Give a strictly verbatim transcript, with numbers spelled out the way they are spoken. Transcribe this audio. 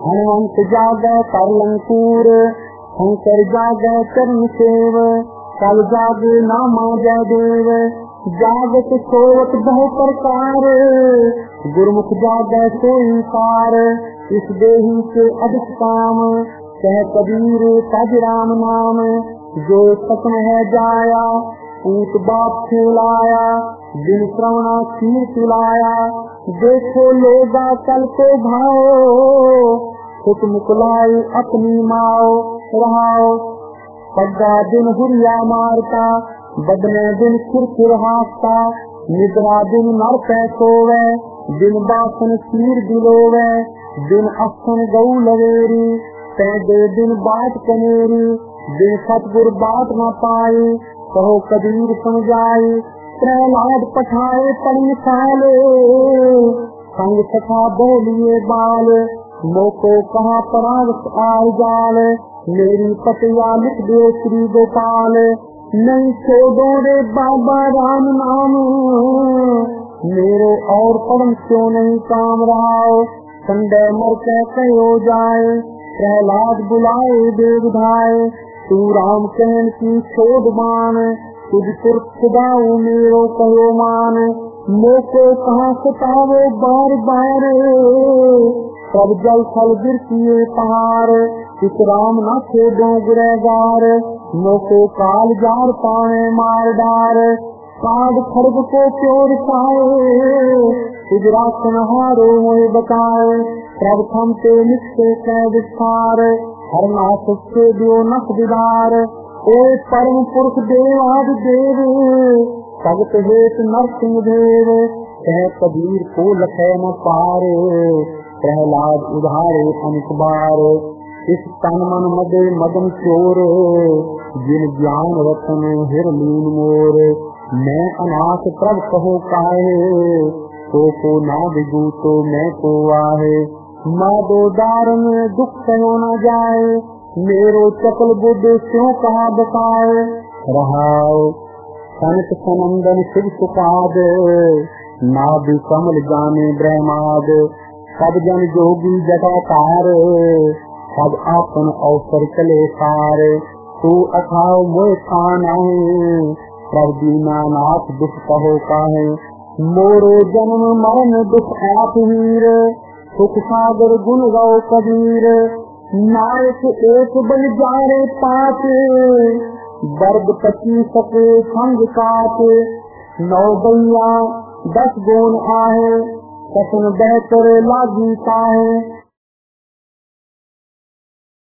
हनुमंत जागै कर लंकूर, शंकर जागै चरण सेव, कल जागे नामा जय देव, जागत सोवत बहु प्रकार, गुरमुख जागै सोई कार, इस देही के अधिक काम, कह कबीर तज राम नाम, जो सतम है जाया, ऊट बाप खेलाया, दिन श्रवणा खीर पिलाया, देखो लोगा कल को भाओ, खुद मुकलाई अपनी माओ रहाओ, पग्गा दिन हुरिया मारता, बदने दिन किरकिर हासता, निद्रा दिन नर पै सोवे, दिन बासन खीर दिलोवे, दिन असन गऊ लवेरी, पैदे दिन बाट कनेरी, दिन सतगुर बाट न पाई, कहो कबीर समझाई, प्रहलाद पठाए पड़ी साले, संग सखा बोलिए बाल, मोको कहा पराग आल जाल, मेरी पतिया लिख दे श्री गोपाल, नहीं छोड़ो रे बाबा राम नाम, मेरे और परम क्यों नहीं काम रहा, संडे मर के कहो जाए, प्रहलाद बुलाए देव धाए, तू राम कहन की छोड़ मान, तुझ पुर खुदाऊ मेरो कहो मान, मोको कहाँ सतावो बार बार, सब जल थल गिरतिए पहाड़, इस राम न खेदो गुरेगार, मोको काल जार पाने मार डार, काग खड़ग को प्योर खाए, तुझ राखन हारो मोहे बताए, प्रभ थम ते निश्चय कै विस्तार, हर नाथ से दियो नख दीदार, ओ परम पुरुष देवाद देव, भगत हेत नरसिंह देव, कह कबीर को लखै न पार, प्रहलाद उधारे अनेक बार, इस तन मन मदे मदन चोर, जिन ज्ञान रतन हिरलीन मोर, मैं अनाथ प्रभ कहो काहे, तो को ना बिगू तो मैं को आहे, माँ दो दारन दुख कहो न जाए, मेरो चकल बुद्ध क्यों कहा बताए, रहाओ संत सनंदन शिव सुपाद, नाभि कमल जाने ब्रह्माद, सब जन जोगी जटाकार, सब आपन अवसर चले सार, तू अखाओ मोह खान आए, प्रभ दीना नाथ दुख कहो काहे, मोरो जन्म मरण दुख आप हीर, सुख सागर गुण गाओ कबीर, नायक एक बन जारे पात, वर्ग पची सके संग काट, नौ बैया दस गोन आहे, कसन बहतर लागी काहे,